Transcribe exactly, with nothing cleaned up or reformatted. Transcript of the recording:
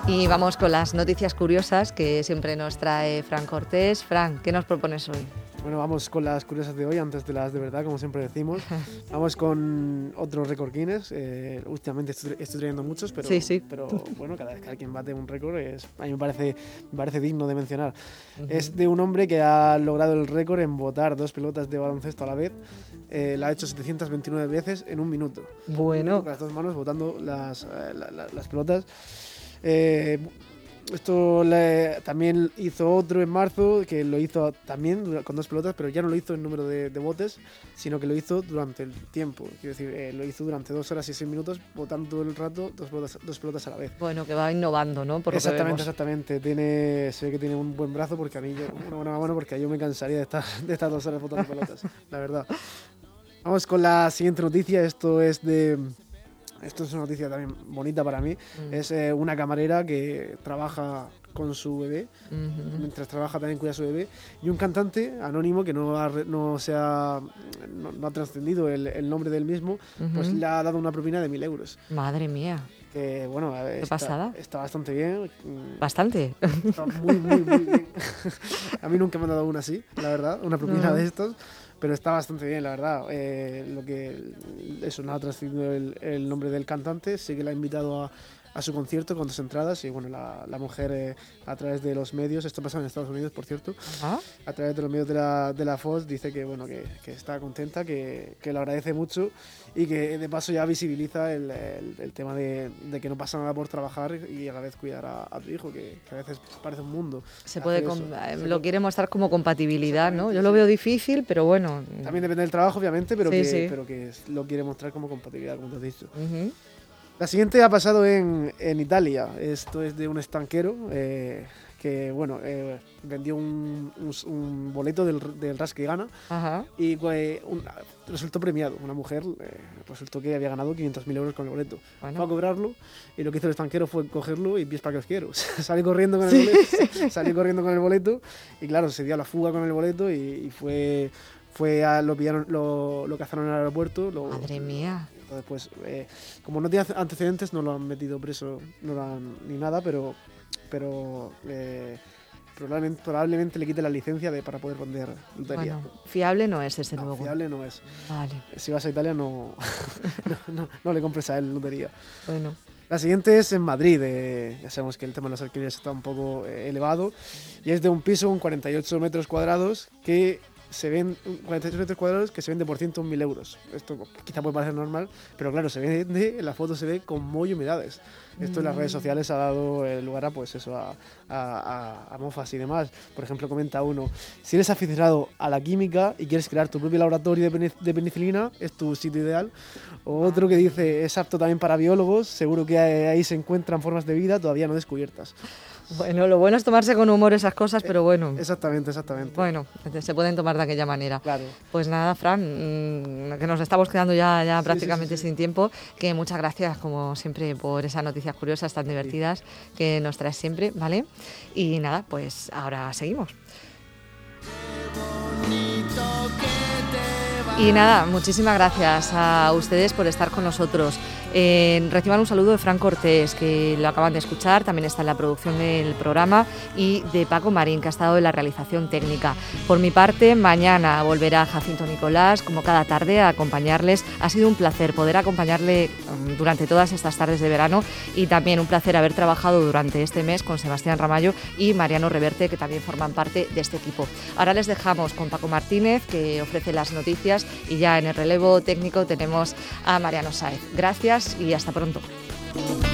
Y vamos con las noticias curiosas que siempre nos trae Fran Cortés. Fran, ¿qué nos propones hoy? Bueno, vamos con las curiosas de hoy, antes de las de verdad, como siempre decimos. Vamos con otros récord Guinness. Eh, últimamente estoy, estoy trayendo muchos, pero, sí, sí. pero bueno, cada vez que alguien bate un récord, es, a mí me parece, me parece digno de mencionar. Uh-huh. Es de un hombre que ha logrado el récord en botar dos pelotas de baloncesto a la vez. Eh, la ha hecho setecientas veintinueve veces en un minuto. Bueno. Con las dos manos botando las, eh, la, la, las pelotas. Eh, Esto le, también hizo otro en marzo, que lo hizo también con dos pelotas, pero ya no lo hizo en número de, de botes, sino que lo hizo durante el tiempo. Quiero decir, eh, lo hizo durante dos horas y seis minutos, botando todo el rato dos pelotas, dos pelotas a la vez. Bueno, que va innovando, ¿no? Por exactamente, exactamente. Tiene, se ve que tiene un buen brazo, porque a mí, yo, una buena mano, porque yo me cansaría de estar de estas dos horas botando pelotas, la verdad. Vamos con la siguiente noticia. Esto es de... Esto es una noticia también bonita para mí. Mm. Es eh, una camarera que trabaja con su bebé, uh-huh. mientras trabaja también cuida a su bebé, y un cantante anónimo que no ha, no se ha, no, no ha trascendido el, el nombre del mismo, uh-huh. pues le ha dado una propina de mil euros. Madre mía. Que bueno, ¿Qué está, pasada? Está bastante bien. ¿Bastante? Está muy, muy, muy bien. A mí nunca me han dado una así, la verdad, una propina uh-huh. de estos. Pero está bastante bien, la verdad. Eh, lo que eso, no ha trascendido el, el nombre del cantante. Sí que la ha invitado a, a su concierto con dos entradas. Y bueno, la, la mujer eh, a través de los medios, esto pasa en Estados Unidos, por cierto, uh-huh. a través de los medios de la, de la Fox, dice que bueno, que, que está contenta, que, que lo agradece mucho y que de paso ya visibiliza el, el, el tema de, de que no pasa nada por trabajar y a la vez cuidar a, a tu hijo, que, que a veces parece un mundo. Se puede, com- lo Se quiere mostrar como compatibilidad, ¿no? Yo lo veo difícil, pero bueno. También depende del trabajo, obviamente, pero, sí, que, sí. pero que lo quiere mostrar como compatibilidad, como te has dicho. Uh-huh. La siguiente ha pasado en, en Italia. Esto es de un estanquero eh, que, bueno, eh, vendió un, un, un boleto del, del Ras que gana uh-huh. y eh, un, resultó premiado. Una mujer eh, resultó que había ganado quinientos mil euros con el boleto. Bueno. Fue a cobrarlo y lo que hizo el estanquero fue cogerlo y pies para que os quiero. Salió corriendo con el boleto, salió corriendo con el boleto y claro, se dio a la fuga con el boleto y, y fue... Fue a, lo pillaron, lo, lo cazaron en el aeropuerto. Lo, Madre mía. Entonces, pues, eh, como no tiene antecedentes, no lo han metido preso, no lo han, ni nada, pero, pero eh, probablemente, probablemente le quite la licencia de, para poder vender lotería. Bueno, fiable no es, desde no, luego. Fiable no es. Vale. Si vas a Italia, no, no, no, no le compres a él lotería. Bueno. La siguiente es en Madrid. Eh, ya sabemos que el tema de los alquileres está un poco eh, elevado y es de un piso con cuarenta y ocho metros cuadrados que se ven cuarenta y ocho metros cuadrados que se vende por ciento mil euros. Esto quizá puede parecer normal, pero claro, se vende, en la foto se ve con muy humedades. Esto en las redes sociales ha dado lugar a, pues eso, a, a, a, a mofas y demás. Por ejemplo, comenta uno: si eres aficionado a la química y quieres crear tu propio laboratorio de, de penicilina, es tu sitio ideal. O otro que dice: es apto también para biólogos, seguro que ahí se encuentran formas de vida todavía no descubiertas. Bueno, lo bueno es tomarse con humor esas cosas, pero bueno. Exactamente, exactamente. Bueno, se pueden tomar de aquella manera. Claro. Pues nada, Fran, que nos estamos quedando ya, ya sí, prácticamente sí, sí, sí. sin tiempo, que muchas gracias, como siempre, por esas noticias curiosas tan divertidas sí. que nos traes siempre, ¿vale? Y nada, pues ahora seguimos. Y nada, muchísimas gracias a ustedes por estar con nosotros. Eh, reciban un saludo de Fran Cortés, que lo acaban de escuchar, también está en la producción del programa, y de Paco Marín, que ha estado en la realización técnica. Por mi parte, mañana volverá Jacinto Nicolás, como cada tarde, a acompañarles. Ha sido un placer poder acompañarle um, durante todas estas tardes de verano y también un placer haber trabajado durante este mes con Sebastián Ramallo y Mariano Reverte, que también forman parte de este equipo. Ahora les dejamos con Paco Martínez, que ofrece las noticias, y ya en el relevo técnico tenemos a Mariano Sáez. Gracias y hasta pronto.